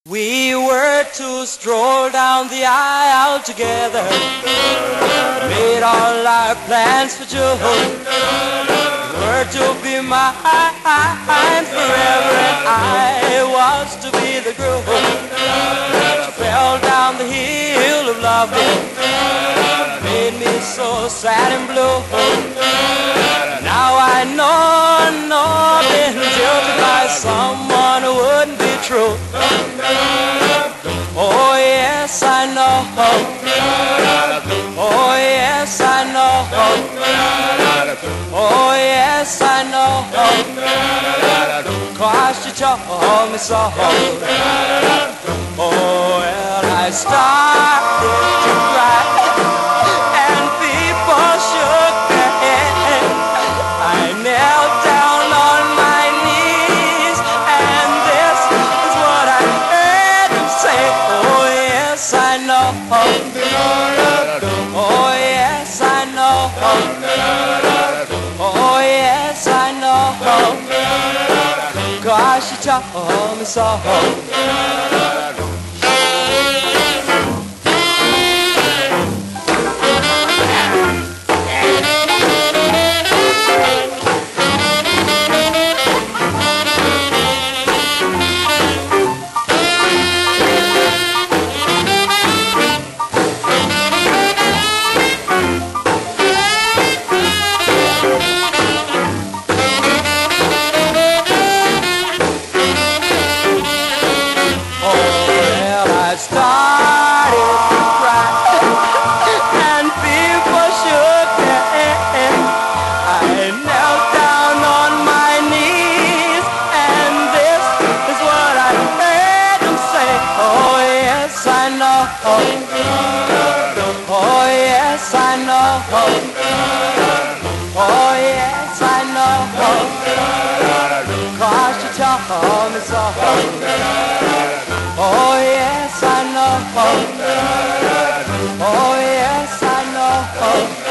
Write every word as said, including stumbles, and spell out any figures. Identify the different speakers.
Speaker 1: We were to stroll down the aisle together, made all our plans for June. You were to be mine forever, and I was to be the groom. She fell down the hill of loving, made me so sad and blue. Now I know, know I've been jilted by someone who wouldn't be true. Oh yes, I know. Oh yes, I know. Oh yes, I know. 'Cause she told me so. Oh well, I started to cry, and people shook their heads. I knelt down on my knees, and this is what I heard them say. Oh yes, I know. Oh yes, I know. Oh yes, I know. 'Cause she told me so. Started to cry, and people shook their heads. I knelt down on my knees, and this is what I heard them say. Oh yes, I know. Oh yes, I know. Oh yes, I know. 'Cause she told me so. Oh yes, I know. Oh yes, I know.